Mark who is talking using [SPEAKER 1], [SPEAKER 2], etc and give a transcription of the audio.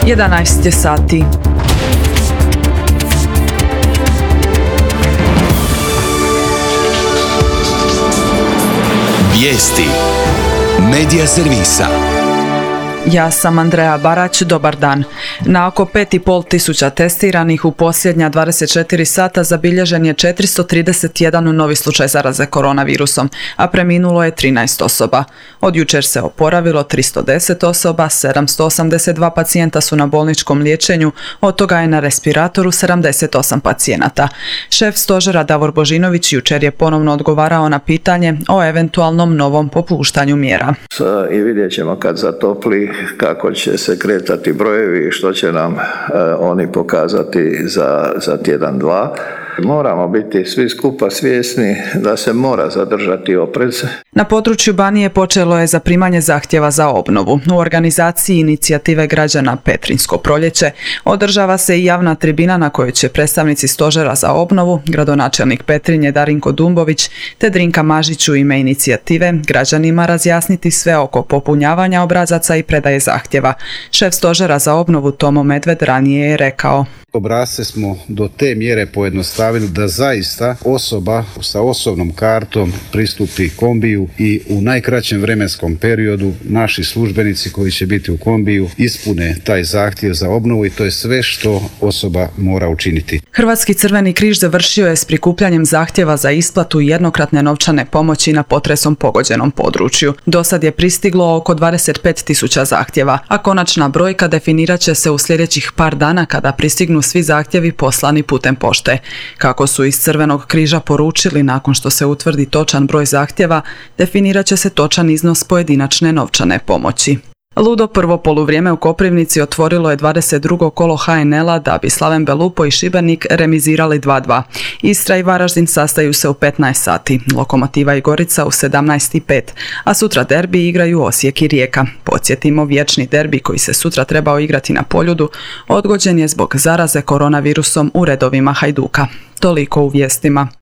[SPEAKER 1] 11 je sati.
[SPEAKER 2] Vijesti Medija servisa.
[SPEAKER 1] Ja sam Andreja Barać, dobar dan. Na oko 5.500 testiranih u posljednja 24 sata zabilježen je 431 novi slučaj zaraze koronavirusom, a preminulo je 13 osoba. Od jučer se oporavilo 310 osoba, 782 pacijenta su na bolničkom liječenju, od toga je na respiratoru 78 pacijenata. Šef stožera Davor Božinović jučer je ponovno odgovarao na pitanje o eventualnom novom popuštanju mjera.
[SPEAKER 3] I vidjet ćemo kad zatopli kako će se kretati brojevi i što će nam oni pokazati za tjedan, dva. Moramo biti svi skupa svjesni da se mora zadržati oprez.
[SPEAKER 1] Na području Banije počelo je zaprimanje zahtjeva za obnovu. U organizaciji inicijative građana Petrinjsko proljeće održava se i javna tribina na kojoj će predstavnici stožera za obnovu, gradonačelnik Petrinje Darinko Dumbović te Drinka Mažić u ime inicijative građanima razjasniti sve oko popunjavanja obrazaca i predaje zahtjeva. Šef stožera za obnovu Tomo Medved ranije je rekao:
[SPEAKER 4] Obrasce smo do te mjere pojednostavili da zaista osoba sa osobnom kartom pristupi kombiju i u najkraćem vremenskom periodu naši službenici koji će biti u kombiju ispune taj zahtjev za obnovu i to je sve što osoba mora učiniti.
[SPEAKER 1] Hrvatski Crveni križ završio je s prikupljanjem zahtjeva za isplatu jednokratne novčane pomoći na potresom pogođenom području. Do sad je pristiglo oko 25.000 zahtjeva, a konačna brojka definirat će se u sljedećih par dana kada pristignu svi zahtjevi poslani putem pošte. Kako su iz Crvenog križa poručili, nakon što se utvrdi točan broj zahtjeva, definirat će se točan iznos pojedinačne novčane pomoći. Ludo prvo poluvrijeme u Koprivnici otvorilo je 22. kolo HNL-a da bi Slaven Belupo i Šibenik remizirali 2:2. Istra i Varaždin sastaju se u 15 sati, Lokomotiva i Gorica u 17:05, a sutra derbi igraju Osijek i Rijeka. Podsjetimo, vječni derbi koji se sutra trebao igrati na Poljudu odgođen je zbog zaraze koronavirusom u redovima Hajduka. Toliko u vijestima.